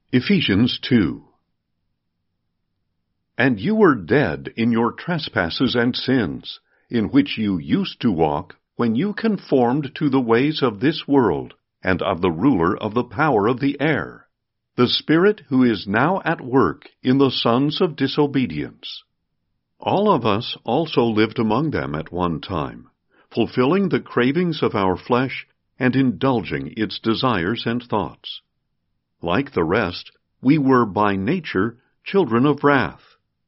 Ephesians 2. And you were dead in your trespasses and sins, in which you used to walk when you conformed to the ways of this world, and of the ruler of the power of the air, the Spirit who is now at work in the sons of disobedience. All of us also lived among them at one time, fulfilling the cravings of our flesh and indulging its desires and thoughts. Like the rest, we were by nature children of wrath.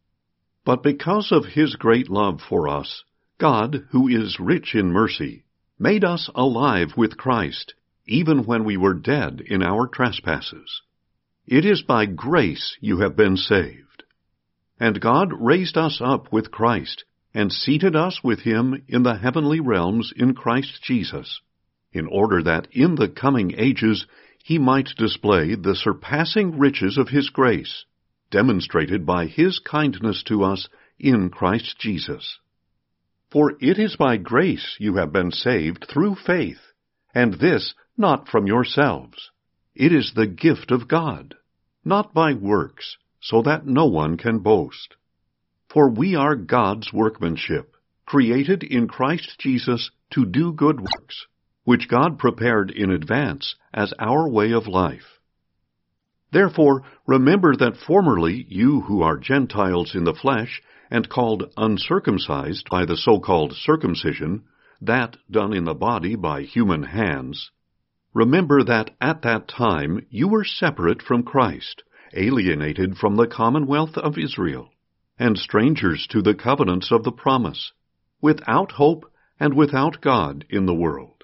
But because of His great love for us, God, who is rich in mercy, made us alive with Christ, even when we were dead in our trespasses. It is by grace you have been saved. And God raised us up with Christ, and seated us with Him in the heavenly realms in Christ Jesus, in order that in the coming ages He might display the surpassing riches of His grace, demonstrated by His kindness to us in Christ Jesus. For it is by grace you have been saved through faith, and this not from yourselves. It is the gift of God, not by works, so that no one can boast. For we are God's workmanship, created in Christ Jesus to do good works, which God prepared in advance as our way of life. Therefore, remember that formerly you who are Gentiles in the flesh, and called uncircumcised by the so-called circumcision, that done in the body by human hands, remember that at that time you were separate from Christ, alienated from the commonwealth of Israel, and strangers to the covenants of the promise, without hope and without God in the world.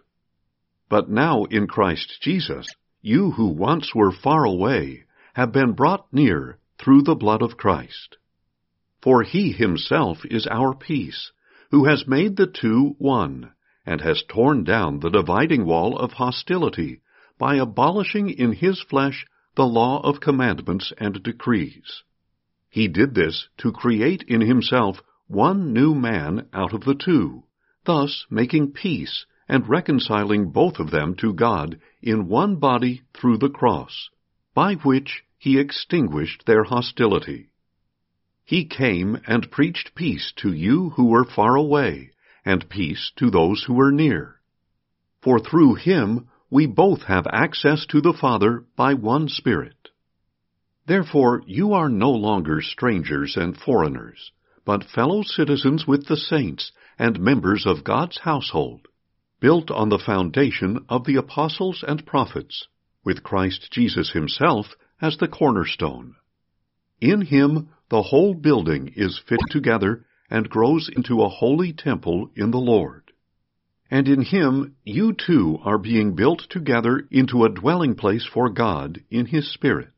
But now in Christ Jesus, you who once were far away have been brought near through the blood of Christ. For He Himself is our peace, who has made the two one, and has torn down the dividing wall of hostility by abolishing in His flesh the law of commandments and decrees. He did this to create in Himself one new man out of the two, thus making peace and reconciling both of them to God in one body through the cross, by which He extinguished their hostility. He came and preached peace to you who were far away, and peace to those who were near. For through Him we both have access to the Father by one Spirit. Therefore you are no longer strangers and foreigners, but fellow citizens with the saints and members of God's household, built on the foundation of the apostles and prophets, with Christ Jesus Himself as the cornerstone. In Him the whole building is fit together and grows into a holy temple in the Lord. And in Him you too are being built together into a dwelling place for God in His Spirit.